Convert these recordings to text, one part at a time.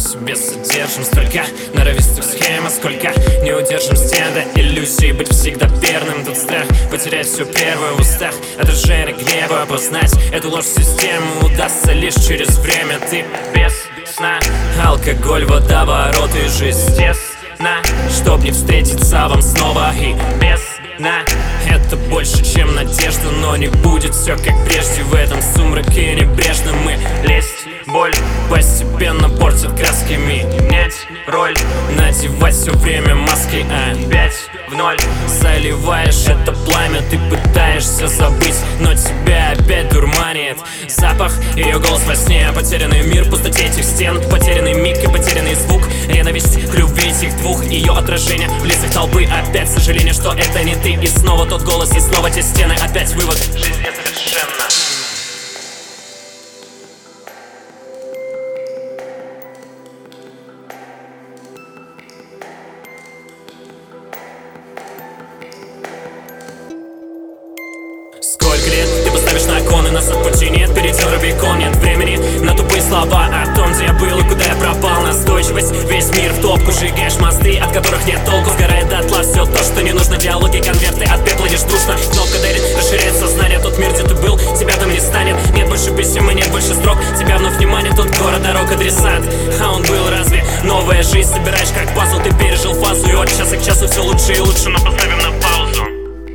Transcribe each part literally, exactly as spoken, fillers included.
себе содержим столько норовистых схем, а сколько не удержим стены иллюзий быть всегда верным. Тут страх потерять все первое в устах, отражение гнева, познать эту ложь систему удастся лишь через время. Ты без сна, алкоголь, водоворот и жизнь тесно, чтоб не встретиться вам снова и без дна. Это больше, чем надежда, но не будет все как прежде. В этом сумраке небрежно мы лезть. Боль постепенно портит краски, менять роль, надевать все время маски. Опять в ноль заливаешь это пламя, ты пытаешься забыть, но тебя опять дурманит запах, ее голос во сне. Потерянный мир в пустоте этих стен, потерянный миг и потерянный звук, ненависть к любви этих двух, ее отражение в лицах толпы. Опять сожаление, что это не ты, и снова тот голос, и снова те стены. Опять вывод: жизнь несовершенна. Сколько лет ты поставишь на кон, и нас от пути нет, передел Рубикон. Нет времени на тупые слова о том, где я был и куда я пропал. Настойчивость, весь мир в топку, сжигаешь мосты, от которых нет толку. Сгорает дотла все то, что не нужно. Диалоги, конверты, от пепла лишь душно. Кнопка дарит, расширяет сознание. Тот мир, где ты был, тебя там не станет. Нет больше писем и нет больше строк, тебя вновь внимание. Тот город, дорог, адресат, а он был разве? Новая жизнь собираешь как пазл, ты пережил фазу, и от часа к часу все лучше и лучше, но поставим на паузу.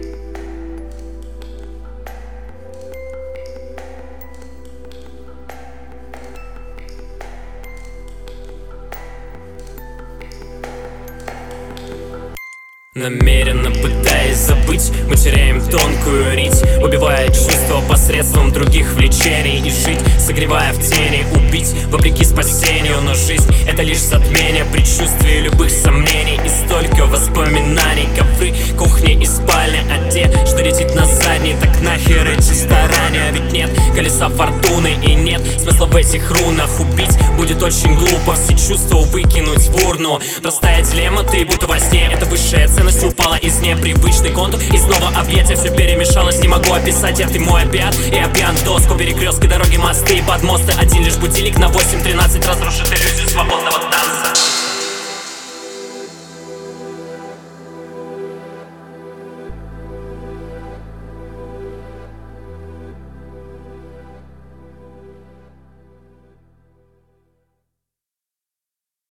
Намеренно пытаясь забыть, мы теряем тонкую нить, убивая чувства посредством других влечений. И жить, согревая в тени, убить вопреки спасению. Но жизнь — это лишь затмение предчувствий любых сомнений. И столько воспоминаний, ковры, кухни и спальня, одежда летит на задней. Так нахер эти старания, ведь нет колеса фортуны и нет смысла в этих рунах. Убить будет очень глупо, все чувства выкинуть в урну. Простая дилемма, ты будто во сне, это высшая ценность. Упала из непривычный контур, и снова объятия. Все перемешалось, не могу описать, я ты мой опиат. И я пьян в доску, перекрестки, дороги, мосты и подмосты. Один лишь будильник на восемь тринадцать разрушит иллюзию свободного танца.